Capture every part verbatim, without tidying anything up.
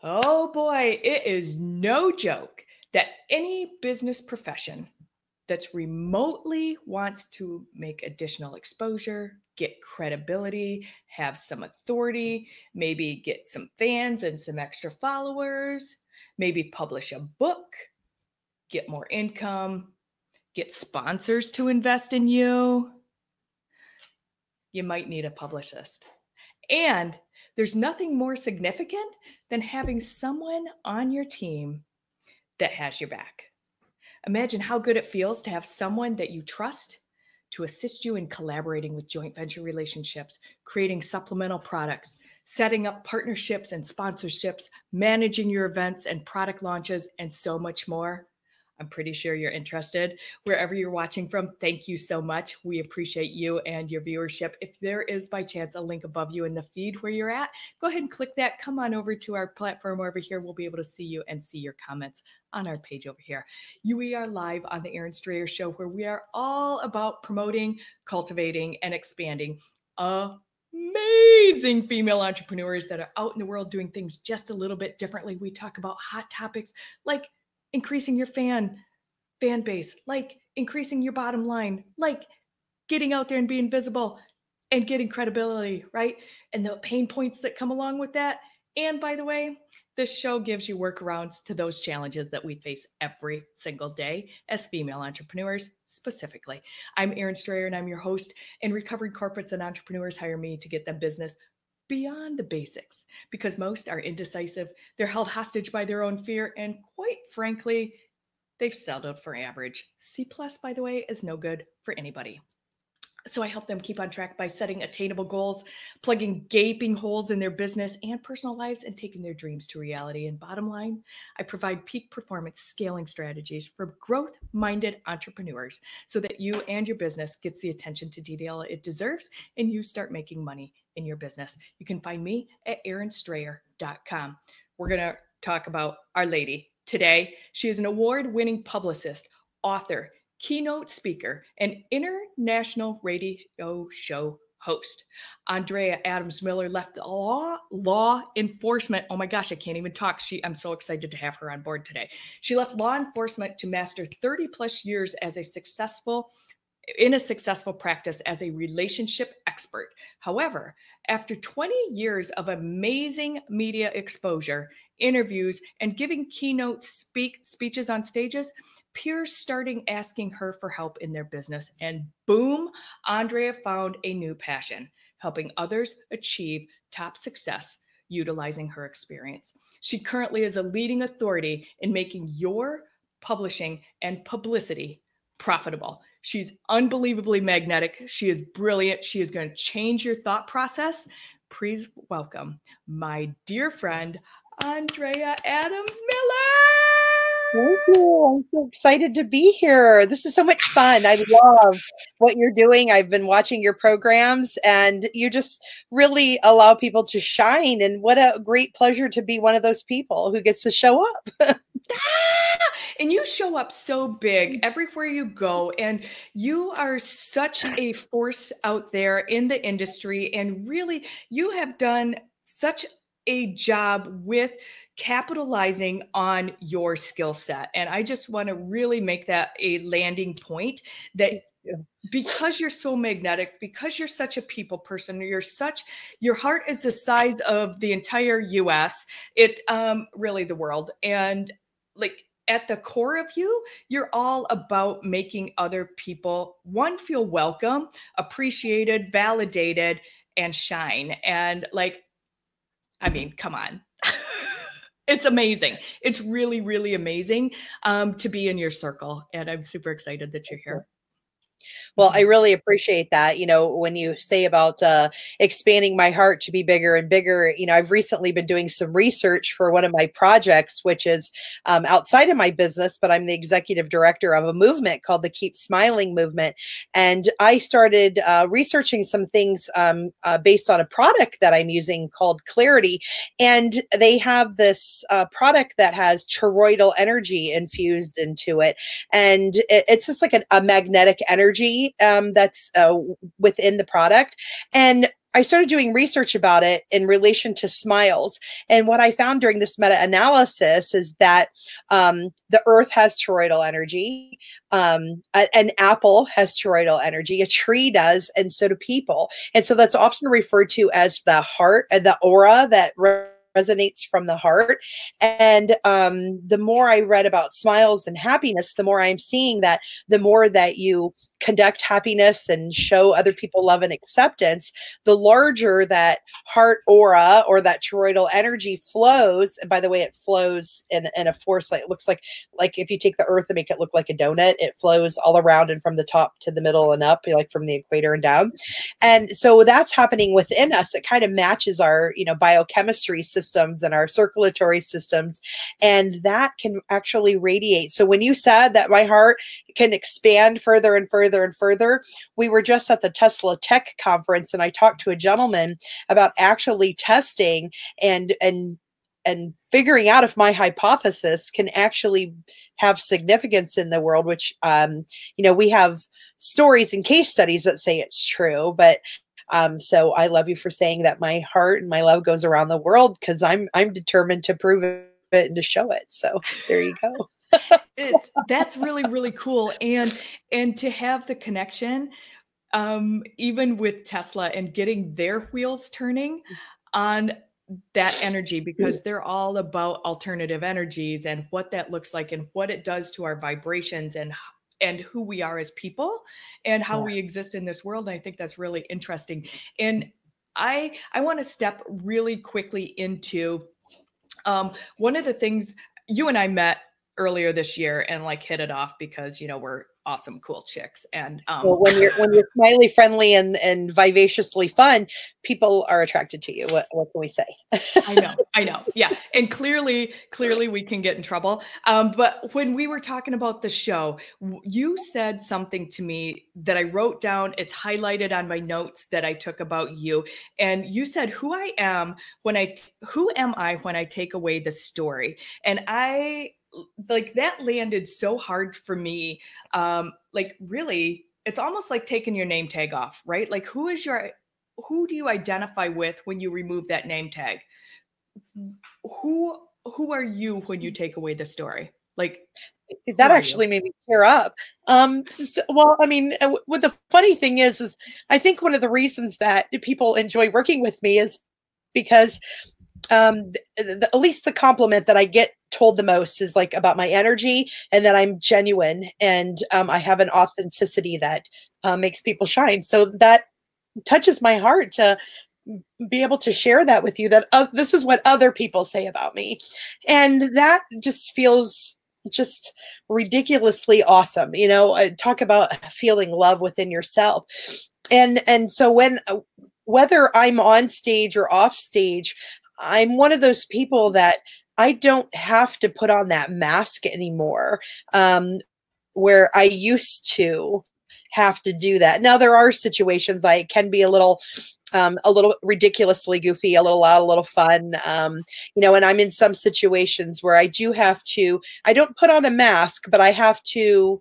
Oh boy, it is no joke that any business profession that's remotely wants to make additional exposure, get credibility, have some authority, maybe get some fans and some extra followers, maybe publish a book, get more income, get sponsors to invest in you. You might need a publicist. And there's nothing more significant than having someone on your team that has your back. Imagine how good it feels to have someone that you trust to assist you in collaborating with joint venture relationships, creating supplemental products, setting up partnerships and sponsorships, managing your events and product launches, and so much more. I'm pretty sure you're interested. Wherever you're watching from, thank you so much. We appreciate you and your viewership. If there is by chance a link above you in the feed where you're at, go ahead and click that. Come on over to our platform over here. We'll be able to see you and see your comments on our page over here. You, we are live on the Erin Strayer Show, where we are all about promoting, cultivating, and expanding amazing female entrepreneurs that are out in the world doing things just a little bit differently. We talk about hot topics like increasing your fan fan base, like increasing your bottom line, like getting out there and being visible and getting credibility, right? And the pain points that come along with that. And by the way, this show gives you workarounds to those challenges that we face every single day as female entrepreneurs specifically. I'm Erin Strayer and I'm your host, and recovering corporates and entrepreneurs hire me to get them business beyond the basics, because most are indecisive, they're held hostage by their own fear, and quite frankly, they've settled for average. C plus, by the way, is no good for anybody. So I help them keep on track by setting attainable goals, plugging gaping holes in their business and personal lives, and taking their dreams to reality. And bottom line, I provide peak performance scaling strategies for growth-minded entrepreneurs so that you and your business gets the attention to detail it deserves and you start making money in your business. You can find me at erin strayer dot com. We're going to talk about our lady today. She is an award-winning publicist, author, keynote speaker, and international radio show host. Andrea Adams Miller left law law enforcement. Oh my gosh, I can't even talk. She, I'm so excited to have her on board today. She left law enforcement to master thirty plus years as a successful in a successful practice as a relationship expert. However, after twenty years of amazing media exposure, interviews, and giving keynote speak speeches on stages, peers starting asking her for help in their business. And boom, Andrea found a new passion, helping others achieve top success utilizing her experience. She currently is a leading authority in making your publishing and publicity profitable. She's unbelievably magnetic. She is brilliant. She is going to change your thought process. Please welcome my dear friend, Andrea Adams Miller. Thank you. I'm so excited to be here. This is so much fun. I love what you're doing. I've been watching your programs, and you just really allow people to shine. And what a great pleasure to be one of those people who gets to show up. Ah! And you show up so big everywhere you go, and you are such a force out there in the industry, and really you have done such a job with capitalizing on your skill set. And I just want to really make that a landing point that because you're so magnetic, because you're such a people person, you're such, your heart is the size of the entire U S, it um, really the world. And like at the core of you, you're all about making other people, one, feel welcome, appreciated, validated, and shine. And like, I mean, come on. It's amazing. It's really, really amazing um, to be in your circle. And I'm super excited that you're here. Well, I really appreciate that. You know, when you say about uh, expanding my heart to be bigger and bigger, you know, I've recently been doing some research for one of my projects, which is um, outside of my business, but I'm the executive director of a movement called the Keep Smiling Movement. And I started uh, researching some things um, uh, based on a product that I'm using called Clarity. And they have this uh, product that has toroidal energy infused into it. And it, it's just like an, a magnetic energy Um, that's uh, within the product. And I started doing research about it in relation to smiles. And what I found during this meta-analysis is that um, the earth has toroidal energy. Um, a, an apple has toroidal energy. A tree does, and so do people. And so that's often referred to as the heart and the aura that re- resonates from the heart. And um, the more I read about smiles and happiness, the more I'm seeing that the more that you conduct happiness and show other people love and acceptance, the larger that heart aura or that toroidal energy flows. And by the way, it flows in, in a force like it looks like like if you take the earth and make it look like a donut, it flows all around and from the top to the middle and up, like from the equator and down. And so that's happening within us. It kind of matches our, you know, biochemistry systems and our circulatory systems, and that can actually radiate. So when you said that my heart can expand further and further and further. We were just at the Tesla Tech conference, and I talked to a gentleman about actually testing and and and figuring out if my hypothesis can actually have significance in the world, which um, you know, we have stories and case studies that say it's true. But um, so I love you for saying that my heart and my love goes around the world, because I'm I'm determined to prove it and to show it. So there you go. It's, that's really, really cool. And, and to have the connection, um, even with Tesla and getting their wheels turning on that energy, because they're all about alternative energies and what that looks like and what it does to our vibrations and and who we are as people and how Yeah. we exist in this world. And I think that's really interesting. And I I want to step really quickly into um, one of the things. You and I met earlier this year and like hit it off because, you know, we're awesome, cool chicks. And um, well, when you're when you're smiley, friendly, and and vivaciously fun, people are attracted to you. What what can we say? I know, I know, yeah. And clearly, clearly, we can get in trouble. Um, but when we were talking about the show, w- you said something to me that I wrote down. It's highlighted on my notes that I took about you. And you said, "Who I am when I, who am I when I take away the story?" And I like that landed so hard for me. Um, like really, it's almost like taking your name tag off, right? Like who is your, who do you identify with when you remove that name tag? Who, who are you when you take away the story? Like That who are actually you? made me tear up. Um, so, well, I mean, uh, w- what the funny thing is, is I think one of the reasons that people enjoy working with me is because um, th- th- at least the compliment that I get told the most is like about my energy and that I'm genuine and um, I have an authenticity that uh, makes people shine. So that touches my heart to be able to share that with you, that uh, this is what other people say about me. And that just feels just ridiculously awesome. You know, uh, talk about feeling love within yourself. And and so when uh, whether I'm on stage or off stage, I'm one of those people that I don't have to put on that mask anymore. Um, where I used to have to do that. Now there are situations I can be a little um, a little ridiculously goofy, a little loud, a little fun. Um, you know, and I'm in some situations where I do have to, I don't put on a mask, but I have to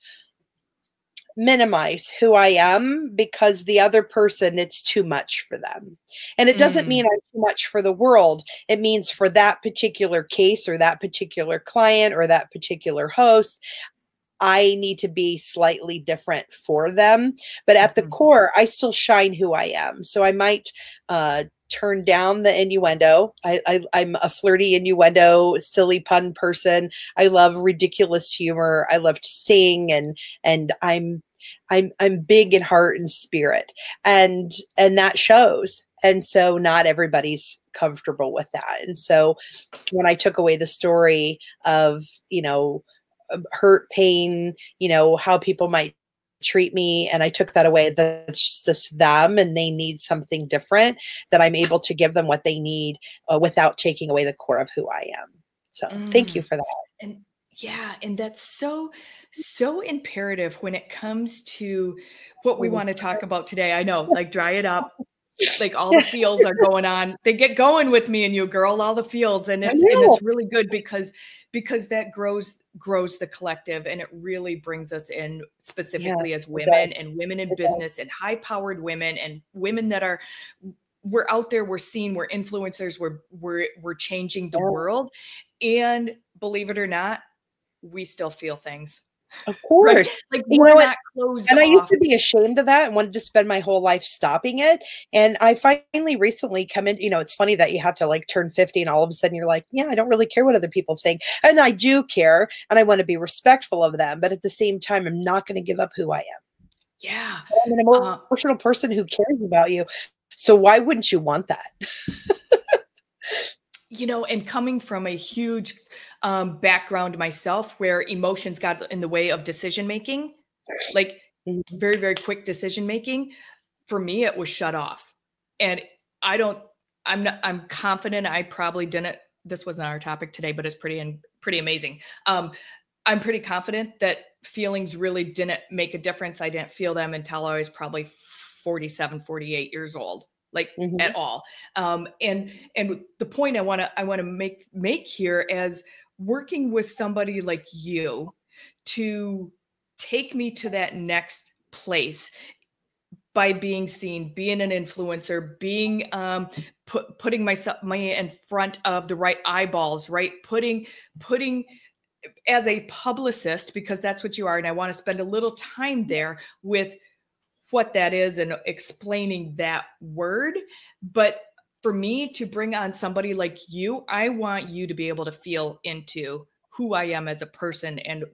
minimize who I am because the other person, it's too much for them. And it doesn't mean Mm, I'm too much for the world. It means for that particular case or that particular client or that particular host, I need to be slightly different for them. But at the mhm. core, I still shine who I am. So I might uh, turn down the innuendo. I, I, I'm a flirty innuendo, silly pun person. I love ridiculous humor. I love to sing, and and I'm I'm I'm big in heart and spirit, and and that shows. And so not everybody's comfortable with that. And so when I took away the story of, you know, hurt, pain, you know, how people might treat me, and I took that away, that's just them and they need something different, that I'm able to give them what they need uh, without taking away the core of who I am. So thank you Mm. for that. And yeah, and that's so, so imperative when it comes to what we Mm. want to talk about today. I know, like dry it up. Like all the feels are going on. They get going with me and you, girl, all the feels. And I it's and know. it's really good because because that grows grows the collective, and it really brings us in Yeah, specifically as it women does. and women in It does. business and high-powered women and women that are we're out there, we're seen, we're influencers, we're we're we're changing the Yeah, world. And believe it or not, we still feel things, of right? course. Like You we're know what? not closed And I used off. to be ashamed of that and wanted to spend my whole life stopping it. And I finally recently come in, you know, it's funny that you have to like turn fifty and all of a sudden you're like, yeah, I don't really care what other people think. And I do care and I want to be respectful of them. But at the same time, I'm not going to give up who I am. Yeah. I'm an Uh, emotional person who cares about you. So why wouldn't you want that? you know, and coming from a huge um, background myself where emotions got in the way of decision making, like Mhm. very, very quick decision making, for me, it was shut off. And I don't, I'm not, I'm confident I probably didn't, this wasn't our topic today, but it's pretty, and pretty amazing. Um, I'm pretty confident that feelings really didn't make a difference. I didn't feel them until I was probably forty-seven, forty-eight years old, like Mhm. at all. Um, and and the point I want to I want to make make here as working with somebody like you to take me to that next place by being seen, being an influencer, being um, put, putting myself me in front of the right eyeballs, right? Putting putting as a publicist, because that's what you are, and I want to spend a little time there with what that is and explaining that word. But for me to bring on somebody like you, I want you to be able to feel into who I am as a person and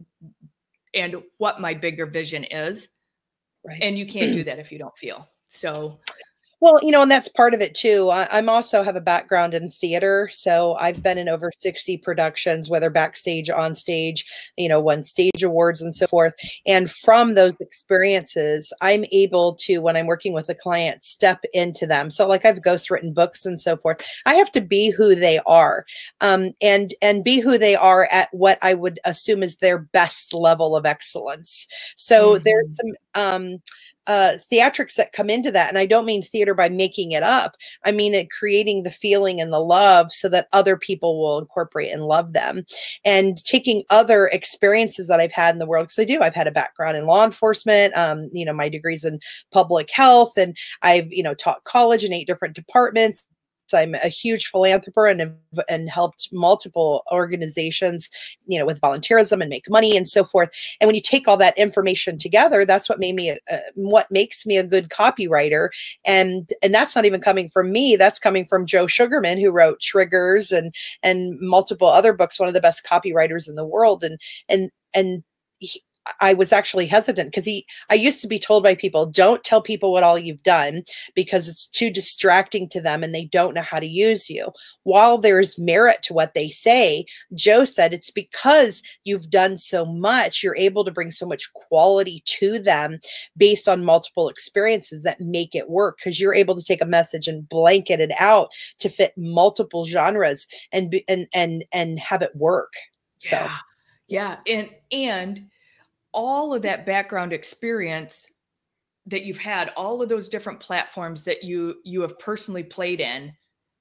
and what my bigger vision is. Right. And you can't do that if you don't feel. So Well, you know, and that's part of it too. I, I'm also have a background in theater, so I've been in over sixty productions, whether backstage, on stage, you know, won stage awards and so forth. And from those experiences, I'm able to, when I'm working with a client, step into them. So, like I've ghostwritten books and so forth. I have to be who they are, um, and and be who they are at what I would assume is their best level of excellence. So there's mhm. some. Um, uh, theatrics that come into that. And I don't mean theater by making it up. I mean it creating the feeling and the love so that other people will incorporate and love them. And taking other experiences that I've had in the world, because I do, I've had a background in law enforcement, um, you know, my degrees in public health, and I've, you know, taught college in eight different departments. I'm a huge philanthropist and and helped multiple organizations, you know, with volunteerism and make money and so forth. And when you take all that information together, that's what made me, a, uh, what makes me a good copywriter. And and that's not even coming from me. That's coming from Joe Sugarman, who wrote Triggers and and multiple other books. One of the best copywriters in the world. And and and he, I was actually hesitant because he, I used to be told by people, don't tell people what all you've done because it's too distracting to them and they don't know how to use you. While there's merit to what they say, Joe said it's because you've done so much, you're able to bring so much quality to them based on multiple experiences that make it work, because you're able to take a message and blanket it out to fit multiple genres and be, and and and have it work. So, Yeah. Yeah. And and all of that background experience that you've had, all of those different platforms that you you have personally played in,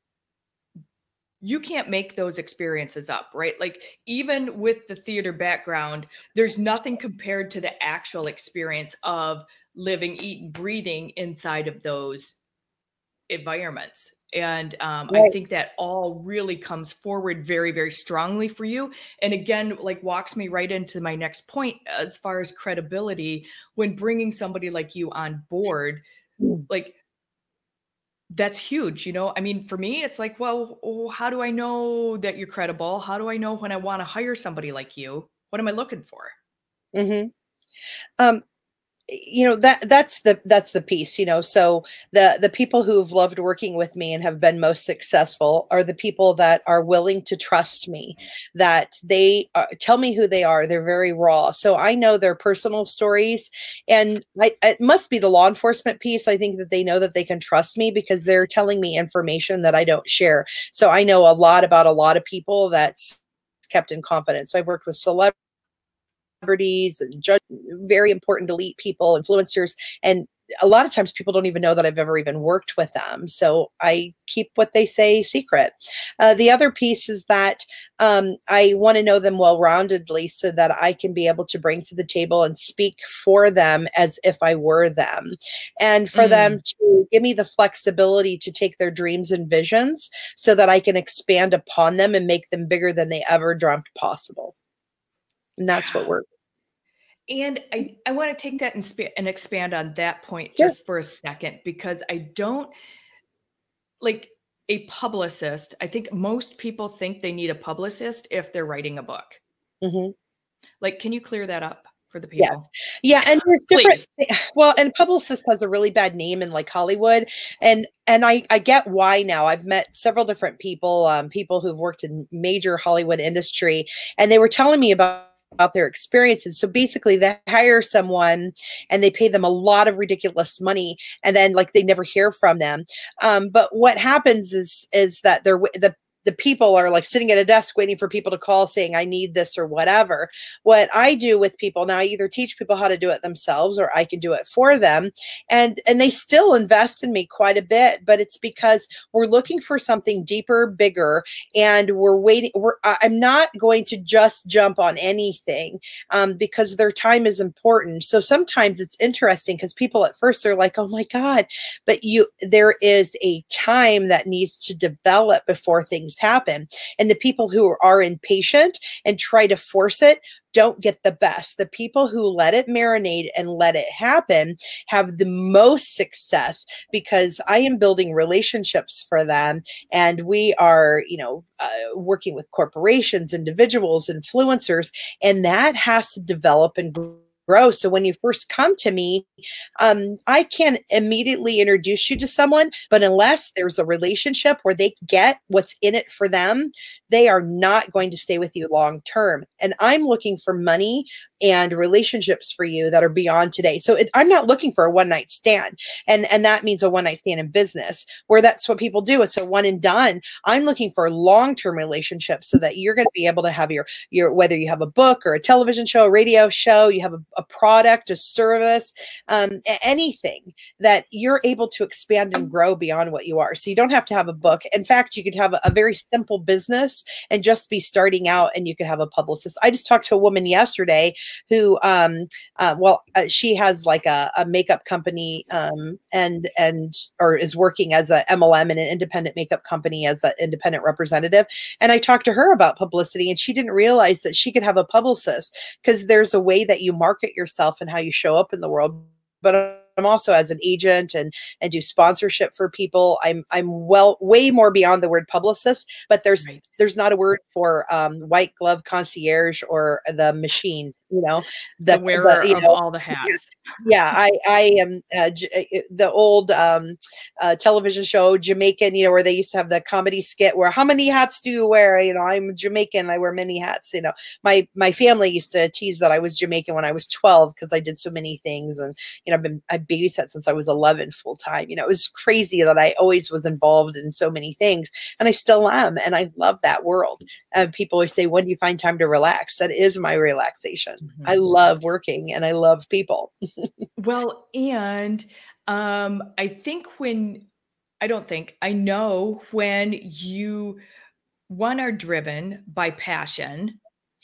you can't make those experiences up, right? Like even with the theater background, there's nothing compared to the actual experience of living, eating, breathing inside of those environments. And um, I right. think that all really comes forward very, very strongly for you. And again, like walks me right into my next point as far as credibility when bringing somebody like you on board, Mm. like that's huge. You know, I mean, for me, it's like, well, oh, how do I know that you're credible? How do I know when I want to hire somebody like you? What am I looking for? Mhm. Um, you know, that that's the that's the piece, you know. So the the people who've loved working with me and have been most successful are the people that are willing to trust me, that they uh, tell me who they are. They're very raw, so I know their personal stories. And I, it must be the law enforcement piece. I think that they know that they can trust me because they're telling me information that I don't share. So I know a lot about a lot of people that's kept in confidence. So I've worked with celebrities celebrities and judge, very important elite people, influencers, and a lot of times people don't even know that I've ever even worked with them. So I keep what they say secret. Uh, the other piece is that um, I want to know them well-roundedly so that I can be able to bring to the table and speak for them as if I were them. And for mm. them to give me the flexibility to take their dreams and visions so that I can expand upon them and make them bigger than they ever dreamt possible. And that's what we're. And I, I want to take that and, sp- and expand on that point Sure. just for a second, because I don't like a publicist. I think most people think they need a publicist if they're writing a book. Mm-hmm. Like, can you clear that up for the people? Yes. Yeah. And there's different, well, and publicist has a really bad name in like Hollywood. And, and I, I get why now. I've met several different people, um, people who've worked in major Hollywood industry, and they were telling me about about their experiences. So basically they hire someone and they pay them a lot of ridiculous money, and then like they never hear from them. Um, but what happens is, is that they're, the, the people are like sitting at a desk waiting for people to call saying, I need this or whatever. What I do with people now, I either teach people how to do it themselves or I can do it for them. And, and they still invest in me quite a bit, but it's because we're looking for something deeper, bigger, and we're waiting. We're, I'm not going to just jump on anything um, because their time is important. So sometimes it's interesting because people at first are like, oh my God, but you, there is a time that needs to develop before things happen. And the people who are impatient and try to force it don't get the best. The people who let it marinate and let it happen have the most success, because I am building relationships for them. And we are, you know, uh, working with corporations, individuals, influencers, and that has to develop and grow. Grow. So when you first come to me, um, I can immediately introduce you to someone, but unless there's a relationship where they get what's in it for them, they are not going to stay with you long term. And I'm looking for money and relationships for you that are beyond today. So it, I'm not looking for a one night stand. And, and that means a one night stand in business, where that's what people do. It's a one and done. I'm looking for long-term relationships so that you're going to be able to have your, your, whether you have a book or a television show, a radio show, you have a, a product, a service, um, anything that you're able to expand and grow beyond what you are. So you don't have to have a book. In fact, you could have a, a very simple business and just be starting out, and you could have a publicist. I just talked to a woman yesterday who, um, uh, well, uh, she has like a, a makeup company, um, and, and, or is working as a M L M in an independent makeup company as an independent representative. And I talked to her about publicity, and she didn't realize that she could have a publicist, because there's a way that you market yourself and how you show up in the world. But I'm also as an agent and and do sponsorship for people. I'm I'm well way more beyond the word publicist, but there's right. there's not a word for um, white glove concierge or the machine. You know, the, the wearer the, you of know, all the hats. Yeah, I I am uh, the old um, uh, television show Jamaican. You know, where they used to have the comedy skit where how many hats do you wear? You know, I'm Jamaican. I wear many hats. You know, my my family used to tease that I was Jamaican when I was twelve because I did so many things, and you know, I've been I babysat since I was eleven full time. You know, it was crazy that I always was involved in so many things, and I still am, and I love that world. And people always say, when do you find time to relax? That is my relaxation. Mm-hmm. I love working and I love people. Well, and um, I think when, I don't think, I know when you, one, are driven by passion,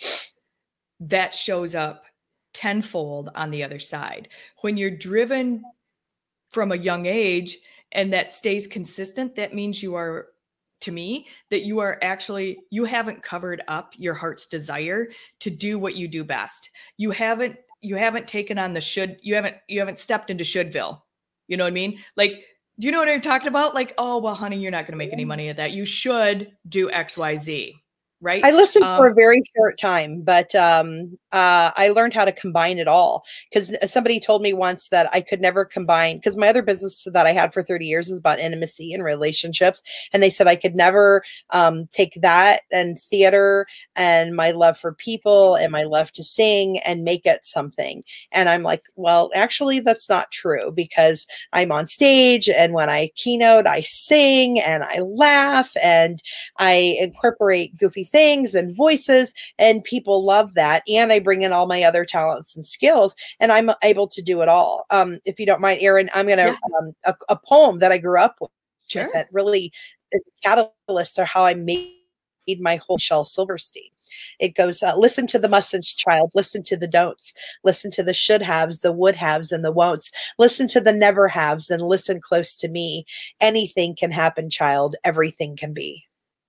that shows up tenfold on the other side. When you're driven from a young age and that stays consistent, that means you are, to me, that you are actually, you haven't covered up your heart's desire to do what you do best. You haven't, you haven't taken on the should, you haven't, you haven't stepped into shouldville. You know what I mean? Like, do you know what I'm talking about? Like, oh, well, honey, you're not going to make any money at that. You should do X, Y, Z. Right? I listened um, for a very short time, but um, uh, I learned how to combine it all, because somebody told me once that I could never combine, because my other business that I had for thirty years is about intimacy and relationships. And they said I could never um, take that and theater and my love for people and my love to sing and make it something. And I'm like, well, actually, that's not true, because I'm on stage, and when I keynote, I sing and I laugh and I incorporate goofy things things and voices, and people love that. And I bring in all my other talents and skills, and I'm able to do it all. Um, if you don't mind, Erin, I'm going to, Yeah. um, a, a poem that I grew up with Sure. that really is a catalyst to how I made my whole Michelle Silverstein. It goes, uh, listen to the mustn'ts, child, listen to the don'ts, listen to the should haves, the would haves, and the won'ts, listen to the never haves, and listen close to me. Anything can happen, child, everything can be.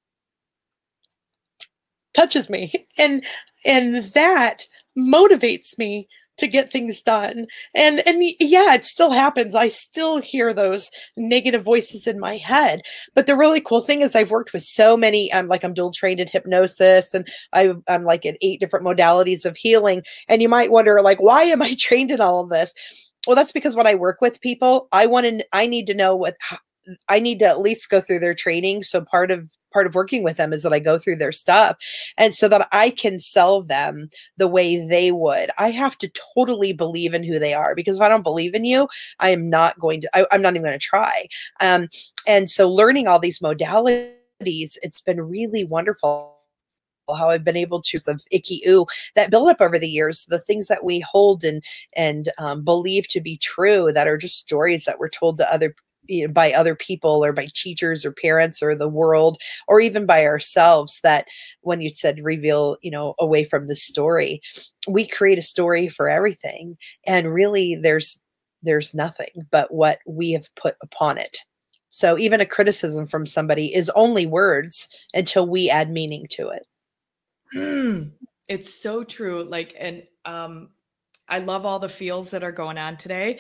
Touches me. And, and that motivates me to get things done. And, and yeah, it still happens. I still hear those negative voices in my head. But the really cool thing is I've worked with so many, I'm like, I'm dual trained in hypnosis, and I, I'm like in eight different modalities of healing. And you might wonder, like, why am I trained in all of this? Well, that's because when I work with people, I want to, I need to know what, I need to at least go through their training. So part of part of working with them is that I go through their stuff, and so that I can sell them the way they would. I have to totally believe in who they are, because if I don't believe in you, I am not going to, I, I'm not even going to try. Um, and so learning all these modalities, it's been really wonderful how I've been able to of icky oo that build up over the years, the things that we hold and, and um, believe to be true, that are just stories that were told to other you know, by other people, or by teachers or parents or the world, or even by ourselves, that when you said reveal, you know, away from the story, we create a story for everything. And really there's, there's nothing but what we have put upon it. So even a criticism from somebody is only words until we add meaning to it. Mm, it's so true. Like, and um, I love all the feels that are going on today.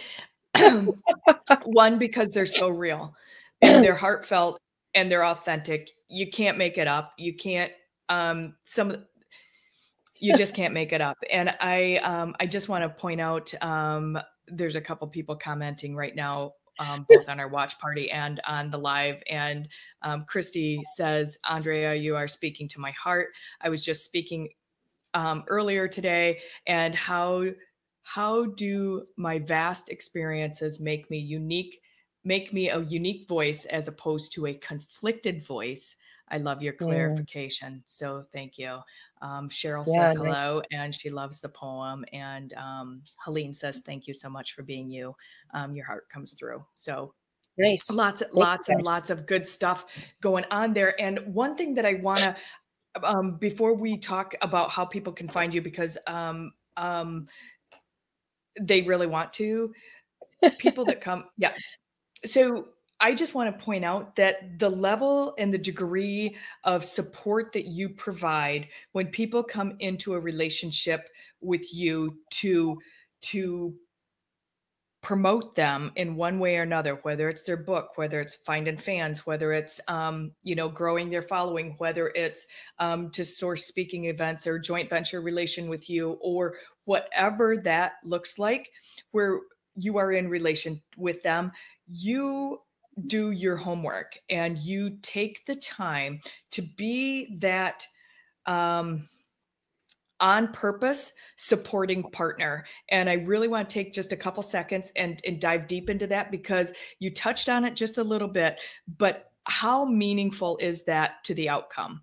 One, because they're so real and they're heartfelt and they're authentic. You can't make it up. You can't, um, some, you just can't make it up. And I, um, I just want to point out, um, there's a couple people commenting right now, um, both on our watch party and on the live. And um, Christy says, Andrea, you are speaking to my heart. I was just speaking um, earlier today, and how how do my vast experiences make me unique, make me a unique voice as opposed to a conflicted voice? I love your clarification. Mm. So thank you. Um, Cheryl yeah, says hello, nice. And she loves the poem. And um, Helene says, thank you so much for being you. Um, your heart comes through. So nice. Lots, thank lots you. And lots of good stuff going on there. And one thing that I want to, um, before we talk about how people can find you, because um, um, they really want to, people that come, yeah. So I just want to point out that the level and the degree of support that you provide when people come into a relationship with you to, to promote them in one way or another, whether it's their book, whether it's finding fans, whether it's, um, you know, growing their following, whether it's um, to source speaking events or joint venture relation with you, or whatever that looks like, where you are in relation with them, you do your homework and you take the time to be that um, on purpose supporting partner. And I really want to take just a couple seconds and, and dive deep into that, because you touched on it just a little bit, but how meaningful is that to the outcome?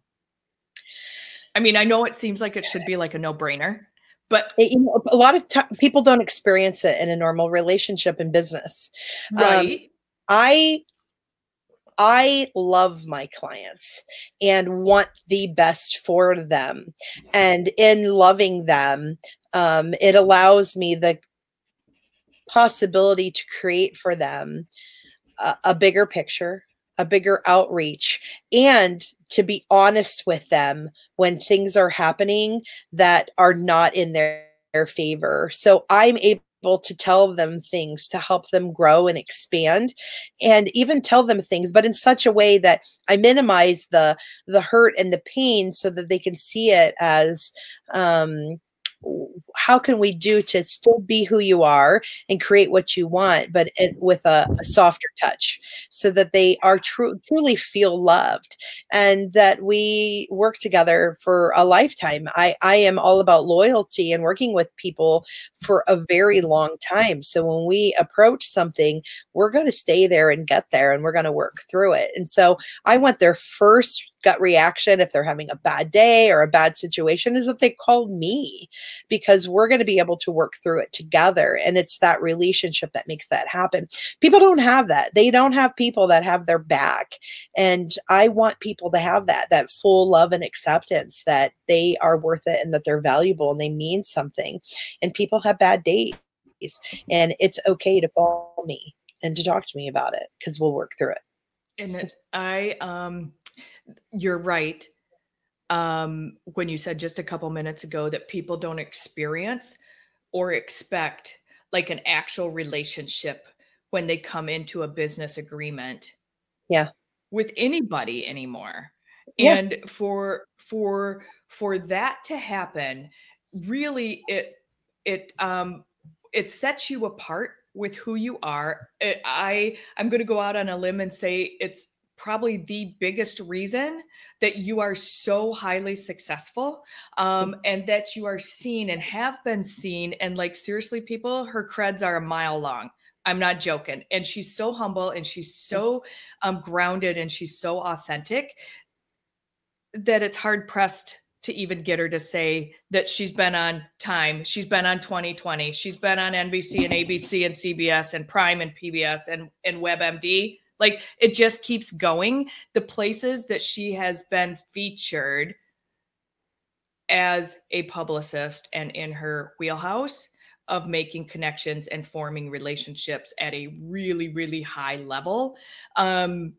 I mean, I know it seems like it should be like a no-brainer, but it, you know, a lot of t- people don't experience it in a normal relationship in business. Right. Um, I I love my clients and want the best for them. And in loving them, um, it allows me the possibility to create for them a, a bigger picture, a bigger outreach, and to be honest with them when things are happening that are not in their, their favor. So I'm able to tell them things to help them grow and expand, and even tell them things, but in such a way that I minimize the the hurt and the pain, so that they can see it as um how can we do to still be who you are and create what you want, but it, with a, a softer touch, so that they are true, truly feel loved, and that we work together for a lifetime. I, I am all about loyalty and working with people for a very long time. So when we approach something, we're going to stay there and get there, and we're going to work through it. And so I want their first gut reaction, if they're having a bad day or a bad situation, is that they called me, because we're going to be able to work through it together. And it's that relationship that makes that happen. People don't have that. They don't have people that have their back. And I want people to have that, that full love and acceptance that they are worth it and that they're valuable and they mean something. And people have bad days, and it's okay to call me and to talk to me about it, because we'll work through it. And I, um, you're right. Um, when you said just a couple minutes ago that people don't experience or expect like an actual relationship when they come into a business agreement, yeah, with anybody anymore. Yeah. And for for for that to happen, really it it um it sets you apart with who you are. It, I I'm going to go out on a limb and say it's probably the biggest reason that you are so highly successful, um, and that you are seen and have been seen. And like, seriously, people, her creds are a mile long. I'm not joking. And she's so humble, and she's so um, grounded, and she's so authentic that it's hard pressed to even get her to say that she's been on Time, she's been on twenty twenty, she's been on N B C and A B C and C B S and Prime and P B S and, and WebMD. Like, it just keeps going. The places that she has been featured as a publicist and in her wheelhouse of making connections and forming relationships at a really, really high level. Um,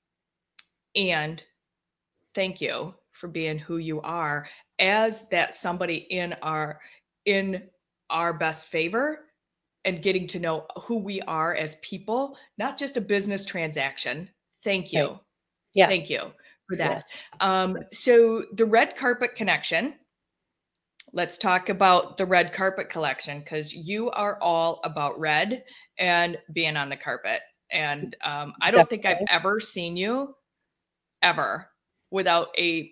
and thank you for being who you are as that somebody in our, in our best favor, and getting to know who we are as people, not just a business transaction. Thank you. Right. Yeah. Thank you for that. Yeah. Um, so the red carpet connection, let's talk about the red carpet collection, because you are all about red and being on the carpet. And um, I don't Definitely. think I've ever seen you ever without a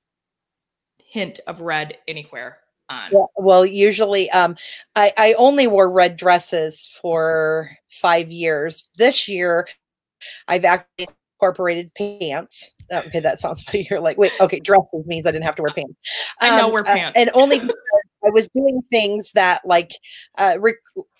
hint of red anywhere on. Yeah, well, usually um, I, I only wore red dresses for five years. This year, I've actually incorporated pants. Okay, that sounds funny. You're like, wait, okay, dresses means I didn't have to wear pants. Um, I know wear pants. Uh, and only because I was doing things that like, uh, rec-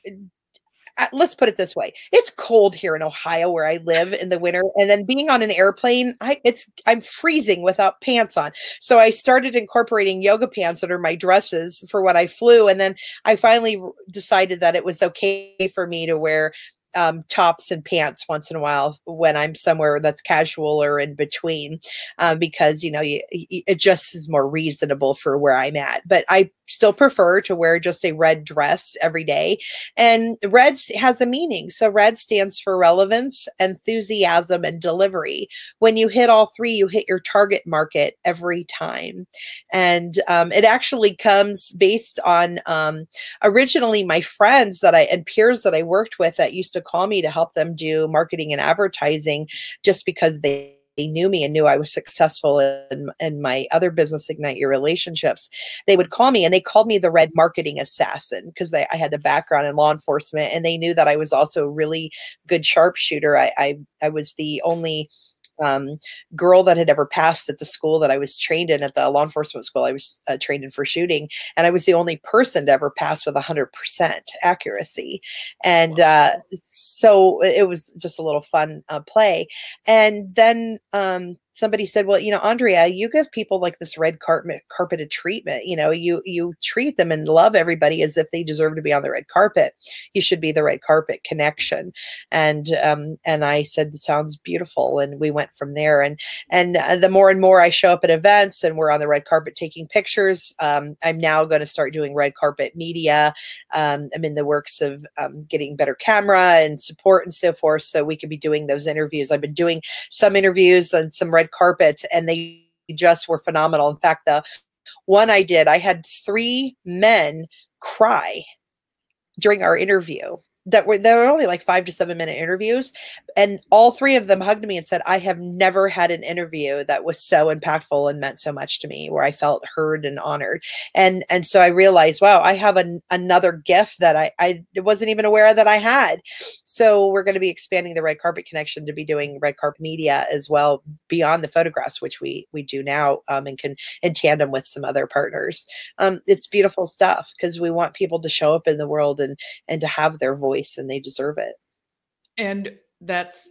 let's put it this way. It's cold here in Ohio where I live in the winter. And then being on an airplane, I it's I'm freezing without pants on. So I started incorporating yoga pants under my dresses for when I flew. And then I finally decided that it was okay for me to wear Um, tops and pants once in a while when I'm somewhere that's casual or in between, uh, because, you know, you, you, it just is more reasonable for where I'm at. But I still prefer to wear just a red dress every day. And red has a meaning. So red stands for relevance, enthusiasm, and delivery. When you hit all three, you hit your target market every time. And um, it actually comes based on um, originally my friends that I and peers that I worked with that used to call me to help them do marketing and advertising, just because they They knew me and knew I was successful in, in my other business, Ignite Your Relationships. They would call me, and they called me the red marketing assassin, because I had the background in law enforcement, and they knew that I was also a really good sharpshooter. I, I, I was the only um, girl that had ever passed at the school that I was trained in, at the law enforcement school I was uh, trained in for shooting. And I was the only person to ever pass with one hundred percent accuracy. And uh, so it was just a little fun uh, play. And then um, somebody said, well, you know, Andrea, you give people like this red carpet carpeted treatment. You know, you, you treat them and love everybody as if they deserve to be on the red carpet. You should be the red carpet connection. And, um, and I said, sounds beautiful. And we went from there. And, and uh, the more and more I show up at events and we're on the red carpet taking pictures, um, I'm now going to start doing red carpet media. Um, I'm in the works of um, getting better camera and support and so forth, so we could be doing those interviews. I've been doing some interviews and some red carpets, and they just were phenomenal. In fact, the one I did, I had three men cry during our interview. That were they were only like five to seven minute interviews, and all three of them hugged me and said, I have never had an interview that was so impactful and meant so much to me, where I felt heard and honored. And and so I realized, wow, I have an, another gift that I, I wasn't even aware that I had. So we're going to be expanding the Red Carpet Connection to be doing red carpet media as well, beyond the photographs, which we we do now, um, and can in tandem with some other partners. Um, it's beautiful stuff, because we want people to show up in the world and and to have their voice, and they deserve it. And that's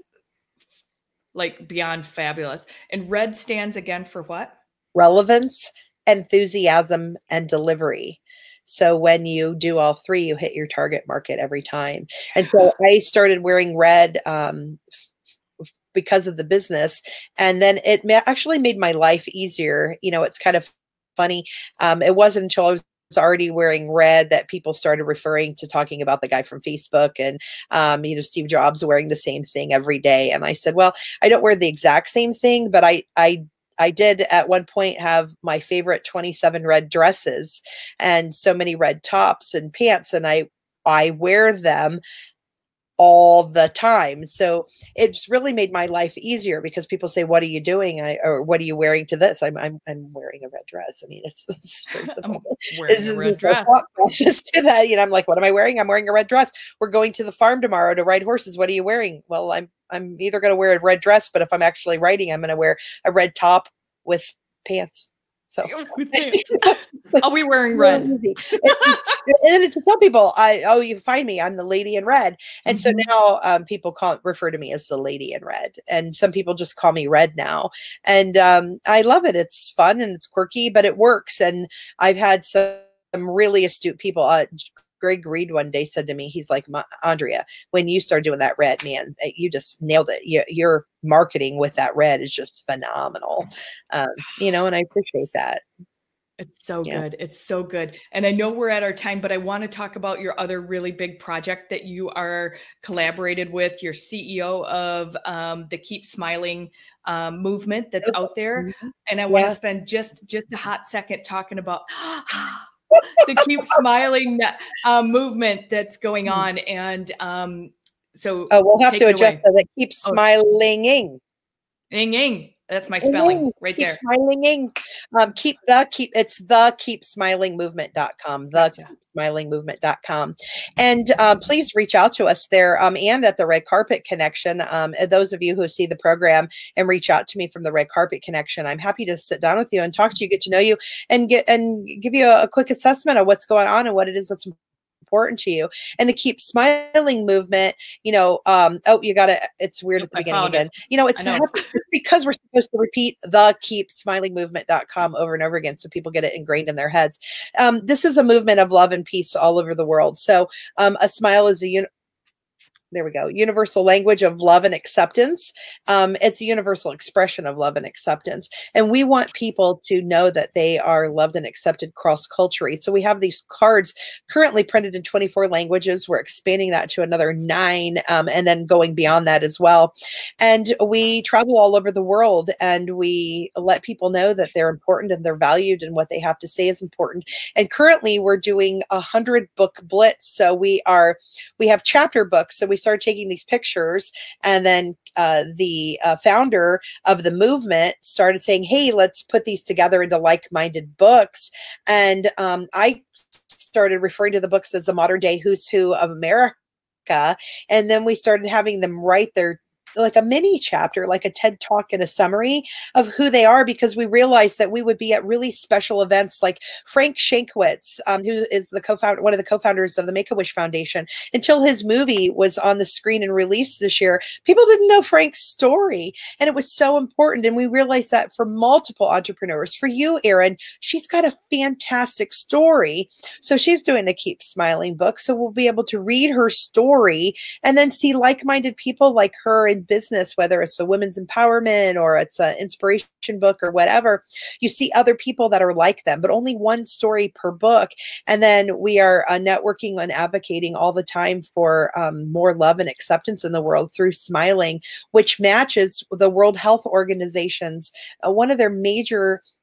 like beyond fabulous. And RED stands again for what? Relevance, enthusiasm, and delivery. So when you do all three, you hit your target market every time. And so I started wearing red um, because of the business. And then it ma- actually made my life easier. You know, it's kind of funny. Um, it wasn't until I was already wearing red that people started referring to talking about the guy from Facebook, and um, you know, Steve Jobs wearing the same thing every day. And I said, well, I don't wear the exact same thing, but I I I did at one point have my favorite twenty-seven red dresses and so many red tops and pants, and I I wear them all the time. So it's really made my life easier, because people say, what are you doing? I, or what are you wearing to this? I'm, I'm, I'm wearing a red dress. I mean, it's, it's very simple. I'm wearing a red dress. Just to that, you know, I'm like, what am I wearing? I'm wearing a red dress. We're going to the farm tomorrow to ride horses. What are you wearing? Well, I'm, I'm either going to wear a red dress, but if I'm actually riding, I'm going to wear a red top with pants. So are we wearing red? and, and to tell people, I oh, you find me, I'm the lady in red. And mm-hmm. so now um, people call refer to me as the lady in red, and some people just call me Red now. And um, I love it. It's fun and it's quirky, but it works. And I've had some, some really astute people. Uh, Greg Reed one day said to me, he's like, Andrea, when you start doing that red, man, you just nailed it. You, your marketing with that red is just phenomenal. Um, you know, and I appreciate that. It's so yeah. good. It's so good. And I know we're at our time, but I want to talk about your other really big project that you are collaborated with. You're C E O of um, the Keep Smiling um, movement that's oh. out there. Mm-hmm. And I want yeah. to spend just, just a hot second talking about the Keep Smiling uh, movement that's going on. And um, so oh, we'll have to adjust that. Keep smilinging. Ing, ing. That's my spelling right keep there. Smilinging. Um, keep the keep it's the keep smiling movement dot com. The gotcha. keep smiling movement dot com. And um, please reach out to us there um, and at the Red Carpet Connection. Um, those of you who see the program and reach out to me from the Red Carpet Connection, I'm happy to sit down with you and talk to you, get to know you, and get and give you a, a quick assessment of what's going on and what it is that's important to you. And the Keep Smiling movement, you know, um, oh, you got to, it's weird at the I beginning again. It. You know, it's know. Not because we're supposed to repeat the keep smiling movement dot com over and over again, so people get it ingrained in their heads. Um, this is a movement of love and peace all over the world. So um, a smile is a un there we go. Universal language of love and acceptance. Um, it's a universal expression of love and acceptance. And we want people to know that they are loved and accepted cross-culturally. So we have these cards currently printed in twenty-four languages. We're expanding that to another nine, um, and then going beyond that as well. And we travel all over the world, and we let people know that they're important and they're valued, and what they have to say is important. And currently we're doing a hundred book blitz. So we are, we have chapter books. So we started taking these pictures, and then uh, the uh, founder of the movement started saying, hey, let's put these together into like-minded books. And um, I started referring to the books as the modern day who's who of America. And then we started having them write their like a mini chapter, like a TED Talk and a summary of who they are, because we realized that we would be at really special events like Frank Shankwitz, um, who is the co-founder, one of the co-founders of the Make-A-Wish Foundation. Until his movie was on the screen and released this year, people didn't know Frank's story. And it was so important. And we realized that for multiple entrepreneurs, for you, Erin, she's got a fantastic story. So she's doing a Keep Smiling book. So we'll be able to read her story and then see like-minded people like her in business, whether it's a women's empowerment or it's an inspiration book or whatever. You see other people that are like them, but only one story per book. And then we are uh, networking and advocating all the time for um, more love and acceptance in the world through smiling, which matches the World Health Organization's uh, one of their major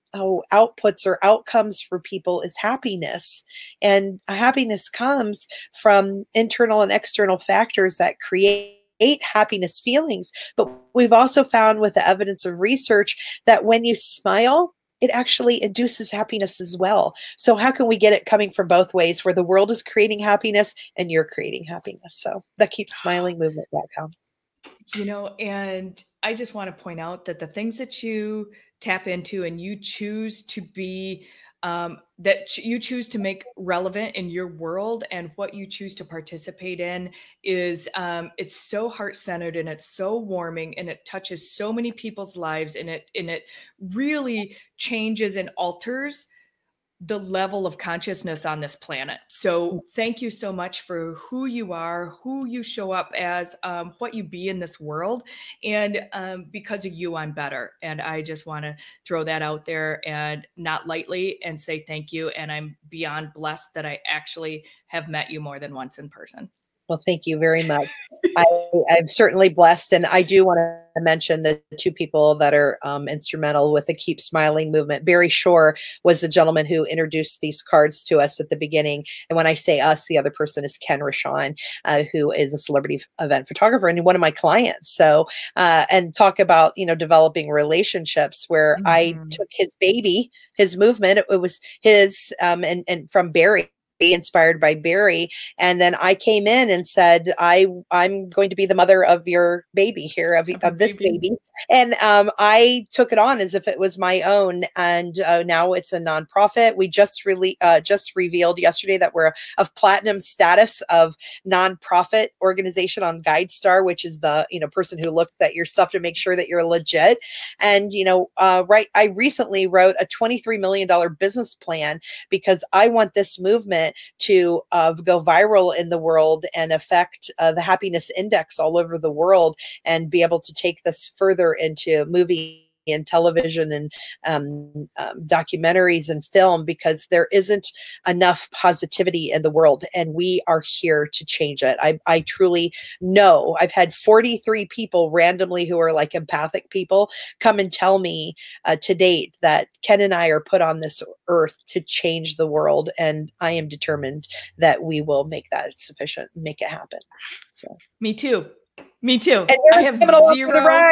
oh, outputs or outcomes for people is happiness. And happiness comes from internal and external factors that create happiness feelings. But we've also found with the evidence of research that when you smile, it actually induces happiness as well. So how can we get it coming from both ways, where the world is creating happiness and you're creating happiness? So that keeps smiling movement dot com. You know, and I just want to point out that the things that you tap into and you choose to be, um, that ch- you choose to make relevant in your world and what you choose to participate in is, um, it's so heart centered and it's so warming and it touches so many people's lives and it, and it really changes and alters the level of consciousness on this planet. So thank you so much for who you are, who you show up as, um, what you be in this world. And um, because of you, I'm better. And I just want to throw that out there, and not lightly, and say thank you. And I'm beyond blessed that I actually have met you more than once in person. Well, thank you very much. I, I'm certainly blessed. And I do want to mention the two people that are um, instrumental with the Keep Smiling movement. Barry Shore was the gentleman who introduced these cards to us at the beginning. And when I say us, the other person is Ken Rashawn, uh, who is a celebrity event photographer and one of my clients. So, uh, and talk about, you know, developing relationships where mm-hmm. I took his baby, his movement, it, it was his, um, and, and from Barry, inspired by Barry. And then I came in and said, I, I'm going to be the mother of your baby here, of, of, of this baby. baby. And um, I took it on as if it was my own. And uh, now it's a nonprofit. We just really uh, just revealed yesterday that we're of platinum status of nonprofit organization on GuideStar, which is the, you know, person who looked at your stuff to make sure that you're legit. And, you know, uh, right. I recently wrote a twenty-three million dollars business plan because I want this movement to uh, go viral in the world and affect uh, the happiness index all over the world, and be able to take this further into movie and television and um, um, documentaries and film, because there isn't enough positivity in the world, and we are here to change it. I, I truly know. I've had forty-three people randomly who are like empathic people come and tell me uh, to date that Ken and I are put on this earth to change the world, and I am determined that we will make that sufficient, make it happen. So me too. Me too. And I have zero.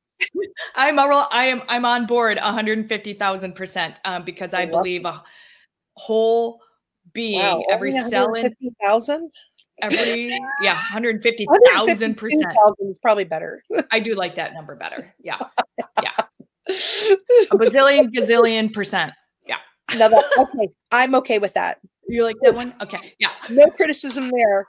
I'm a, I am I'm on board one hundred fifty thousand percent um, because I, I believe a whole being, wow, every cell in thousand, every yeah, one hundred fifty thousand percent is probably better. I do like that number better. Yeah, yeah, a bazillion gazillion percent. Yeah. No, that's okay. I'm okay with that. You like that one? Okay. Yeah. No criticism there.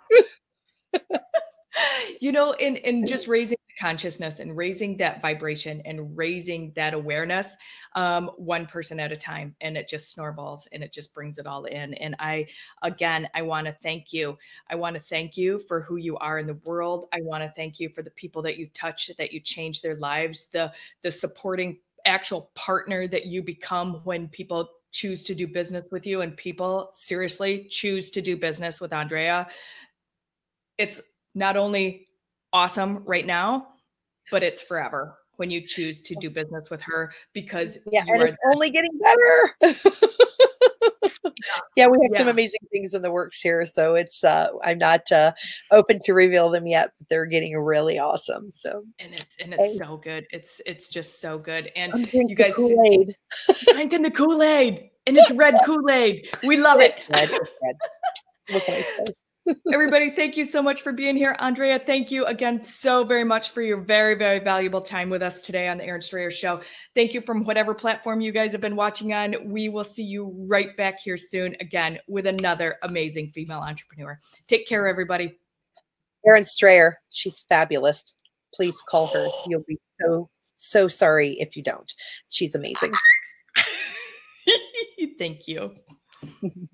You know, in in just raising consciousness and raising that vibration and raising that awareness, um, one person at a time, and it just snowballs and it just brings it all in. And I, again, I want to thank you. I want to thank you for who you are in the world. I want to thank you for the people that you touch, that you change their lives, the the supporting actual partner that you become when people choose to do business with you, and people seriously choose to do business with Andrea. It's not only awesome right now, but it's forever when you choose to do business with her, because yeah, and it's only getting better. Yeah, we have yeah. some amazing things in the works here, so it's uh, I'm not uh, open to reveal them yet, but they're getting really awesome. So and it's and it's hey. so good. It's it's just so good. And I'm you guys Kool-Aid. Drinking the Kool-Aid, and it's red Kool-Aid. We love it. Red, red. What can I say? Everybody, thank you so much for being here. Andrea, thank you again so very much for your very, very valuable time with us today on the Erin Strayer Show. Thank you from whatever platform you guys have been watching on. We will see you right back here soon again with another amazing female entrepreneur. Take care, everybody. Erin Strayer, she's fabulous. Please call her. You'll be so, so sorry if you don't. She's amazing. Thank you.